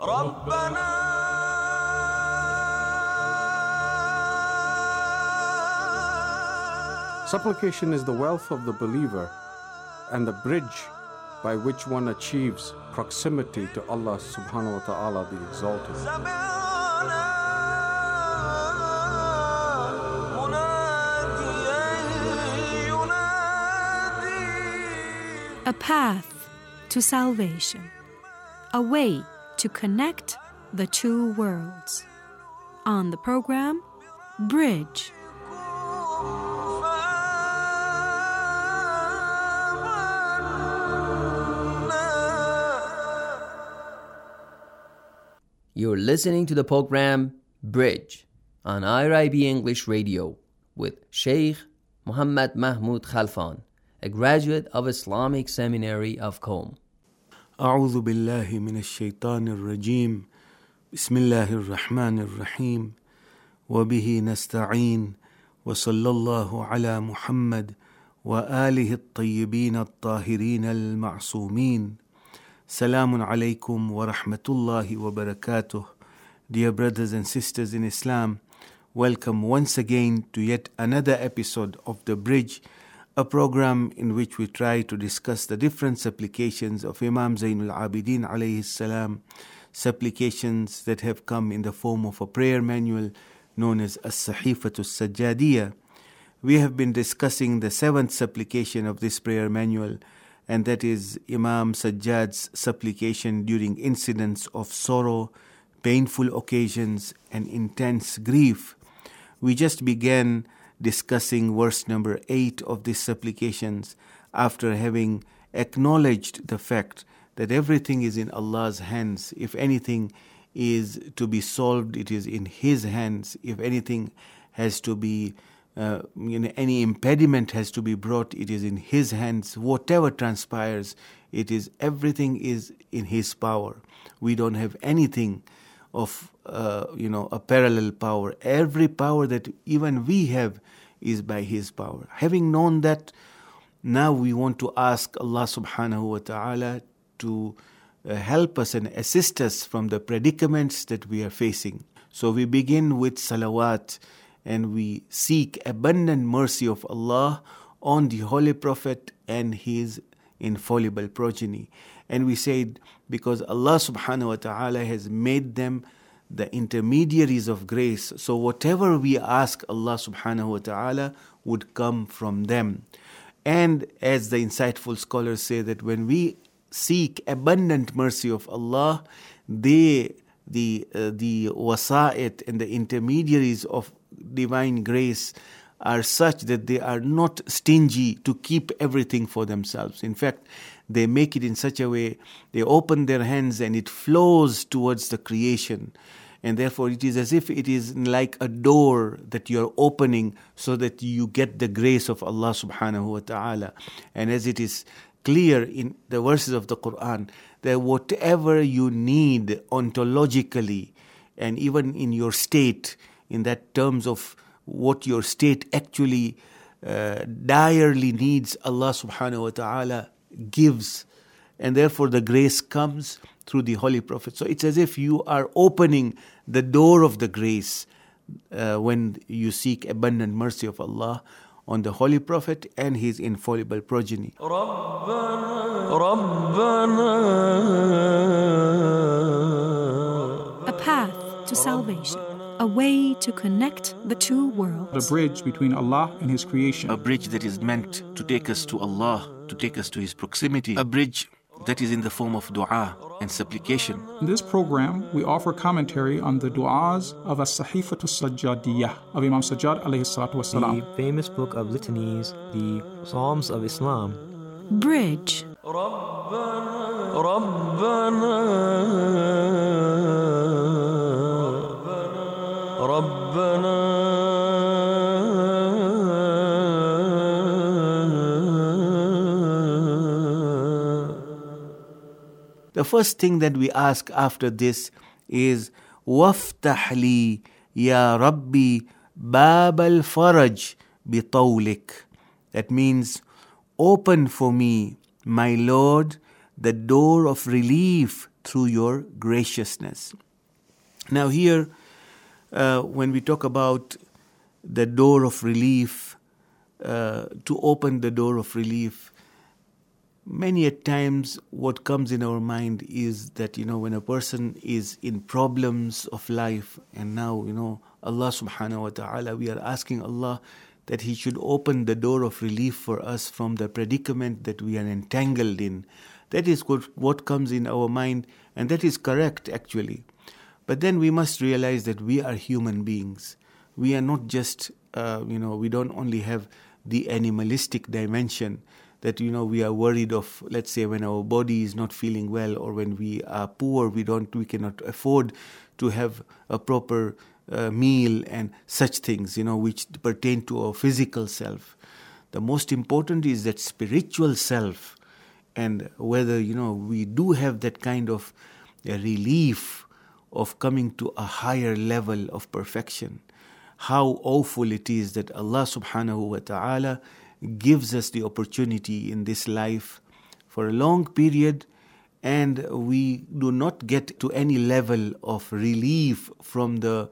Supplication is the wealth of the believer and the bridge by which one achieves proximity to Allah subhanahu wa ta'ala, the Exalted. A path to salvation, a way to connect the two worlds. On the program, Bridge. You're listening to the program Bridge on IRIB English Radio with Sheikh Muhammad Mahmoud Khalfan, a graduate of Islamic Seminary of Qom. أعوذ بالله من الشيطان الرجيم بسم الله الرحمن الرحيم وبه نستعين وصلى الله على محمد وآله الطيبين الطاهرين المعصومين. Salamun alaykum wa rahmatullahi wa barakatuh. Dear brothers and sisters in Islam, welcome once again to yet another episode of The Bridge, a program in which we try to discuss the different supplications of Imam Zainul Abidin alayhi salam, supplications that have come in the form of a prayer manual known as As-Sahifatus Sajjadiyah. We have been discussing the seventh supplication of this prayer manual, and that is Imam Sajjad's supplication during incidents of sorrow, painful occasions, and intense grief. We just began discussing verse number 8 of these supplications after having acknowledged the fact that everything is in Allah's hands. If anything is to be solved, it is in His hands. If anything has to be any impediment has to be brought, it is in His hands. Whatever transpires, everything is in His power. We don't have anything of a parallel power. Every power that even we have is by His power. Having known that, now we want to ask Allah subhanahu wa ta'ala to help us and assist us from the predicaments that we are facing. So we begin with salawat, and we seek abundant mercy of Allah on the Holy Prophet and his infallible progeny. And we said, because Allah subhanahu wa ta'ala has made them the intermediaries of grace, so whatever we ask Allah subhanahu wa ta'ala would come from them. And as the insightful scholars say, that when we seek abundant mercy of Allah, the wasa'it and the intermediaries of divine grace are such that they are not stingy to keep everything for themselves. In fact, they make it in such a way, they open their hands and it flows towards the creation. And therefore it is as if it is like a door that you are opening so that you get the grace of Allah subhanahu wa ta'ala. And as it is clear in the verses of the Quran, that whatever you need ontologically and even in your state, in that terms of what your state actually direly needs, Allah subhanahu wa ta'ala gives. And therefore the grace comes through the Holy Prophet. So it's as if you are opening the door of the grace when you seek abundant mercy of Allah on the Holy Prophet and his infallible progeny. A path to salvation, a way to connect the two worlds. The bridge between Allah and His creation. A bridge that is meant to take us to Allah, to take us to His proximity. A bridge that is in the form of dua and supplication. In this program, we offer commentary on the du'as of As-Sahifatus Sajjadiyah of Imam Sajjad alayhi salatu wasalam. The famous book of litanies, the Psalms of Islam. Bridge. The first thing that we ask after this is وَافْتَحْ لِي يَا رَبِّي بَابَ الْفَرَجِ بِطَوْلِكَ. That means, open for me, my Lord, the door of relief through your graciousness. Now here, when we talk about the door of relief, to open the door of relief, many a times what comes in our mind is that, when a person is in problems of life, and now, Allah subhanahu wa ta'ala, we are asking Allah that He should open the door of relief for us from the predicament that we are entangled in. That is what comes in our mind, and that is correct actually. But then we must realize that we are human beings. We are not just, we don't only have the animalistic dimension that, we are worried of, let's say, when our body is not feeling well, or when we are poor, we cannot afford to have a proper meal and such things, which pertain to our physical self. The most important is that spiritual self, and whether, we do have that kind of relief of coming to a higher level of perfection. How awful it is that Allah subhanahu wa ta'ala gives us the opportunity in this life for a long period, and we do not get to any level of relief from the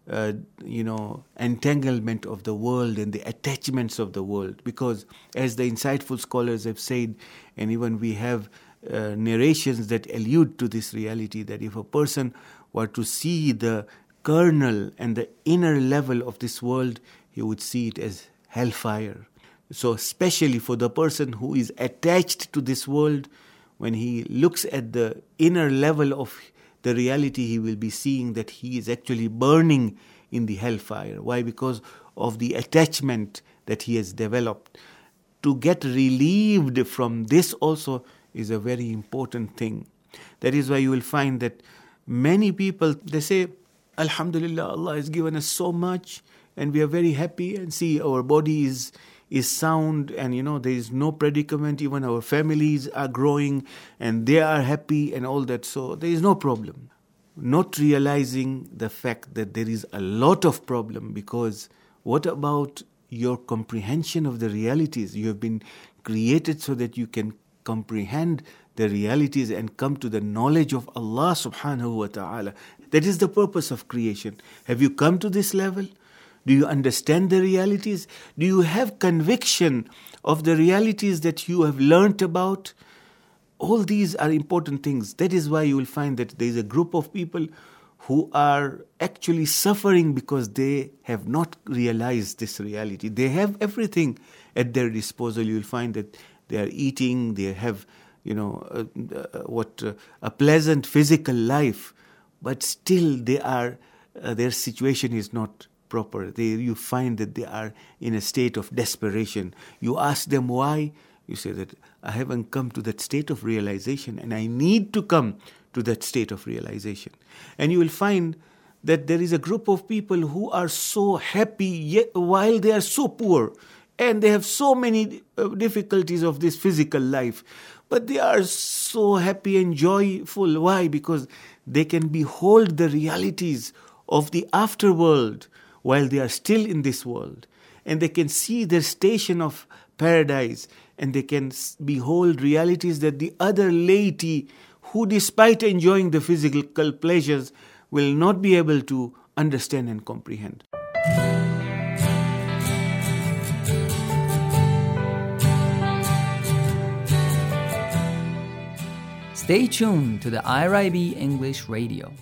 entanglement of the world and the attachments of the world. Because as the insightful scholars have said, and even we have narrations that allude to this reality, that if a person were to see the kernel and the inner level of this world, he would see it as hellfire. So especially for the person who is attached to this world, when he looks at the inner level of the reality, he will be seeing that he is actually burning in the hellfire. Why? Because of the attachment that he has developed. To get relieved from this also is a very important thing. That is why you will find that many people, they say, Alhamdulillah, Allah has given us so much and we are very happy, and see, our body is sound, and there is no predicament, even our families are growing and they are happy and all that, so there is no problem. Not realizing the fact that there is a lot of problem, because what about your comprehension of the realities? You have been created so that you can comprehend the realities and come to the knowledge of Allah subhanahu wa ta'ala. That is the purpose of creation. Have you come to this level? Do you understand the realities? Do you have conviction of the realities that you have learnt about? All these are important things. That is why you will find that there is a group of people who are actually suffering because they have not realized this reality. They have everything at their disposal. You will find that they are eating, they have, a pleasant physical life, but still their situation is not proper. You find that they are in a state of desperation. You ask them why, you say that I haven't come to that state of realization, and I need to come to that state of realization. And you will find that there is a group of people who are so happy yet while they are so poor, and they have so many difficulties of this physical life, but they are so happy and joyful. Why? Because they can behold the realities of the afterworld while they are still in this world, and they can see their station of paradise, and they can behold realities that the other laity, who despite enjoying the physical pleasures, will not be able to understand and comprehend. Stay tuned to the IRIB English Radio.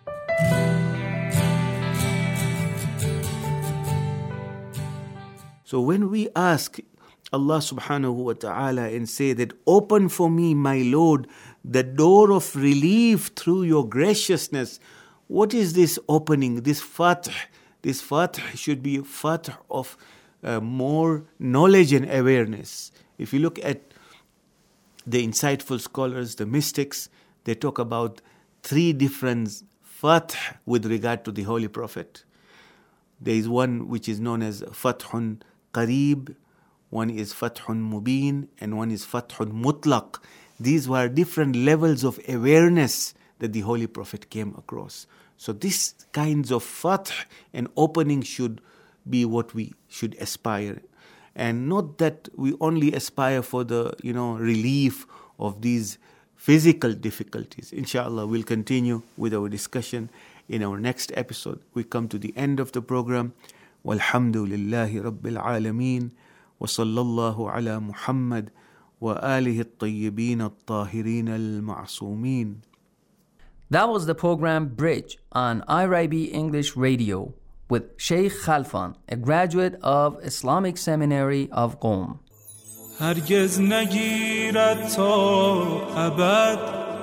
So when we ask Allah subhanahu wa ta'ala and say that, open for me, my Lord, the door of relief through your graciousness, what is this opening, this fath? This fath should be a fath of more knowledge and awareness. If you look at the insightful scholars, the mystics, they talk about 3 different fath with regard to the Holy Prophet. There is one which is known as Fathun Qareeb, one is Fathun Mubin, and one is Fathun Mutlaq. These were different levels of awareness that the Holy Prophet came across. So these kinds of fath and opening should be what we should aspire. And not that we only aspire for the, relief of these physical difficulties. Inshallah, we'll continue with our discussion in our next episode. We come to the end of the program. Walhamdulillahi Rabbil Alameen. Wa sallallahu ala Muhammad wa alihi at-tayyibin at-tahirin al-ma'soomeen. That was the program Bridge on IRIB English Radio with Sheikh Khalfan, a graduate of Islamic Seminary of Qom. هرگز نگیرد تا ابد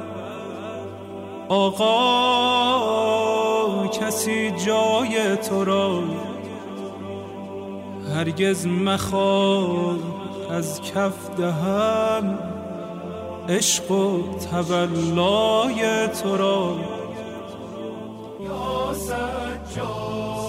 آقا کسی جای تو را، هرگز مخواه از کف دهم عشق و تولای تو را. یا سجاد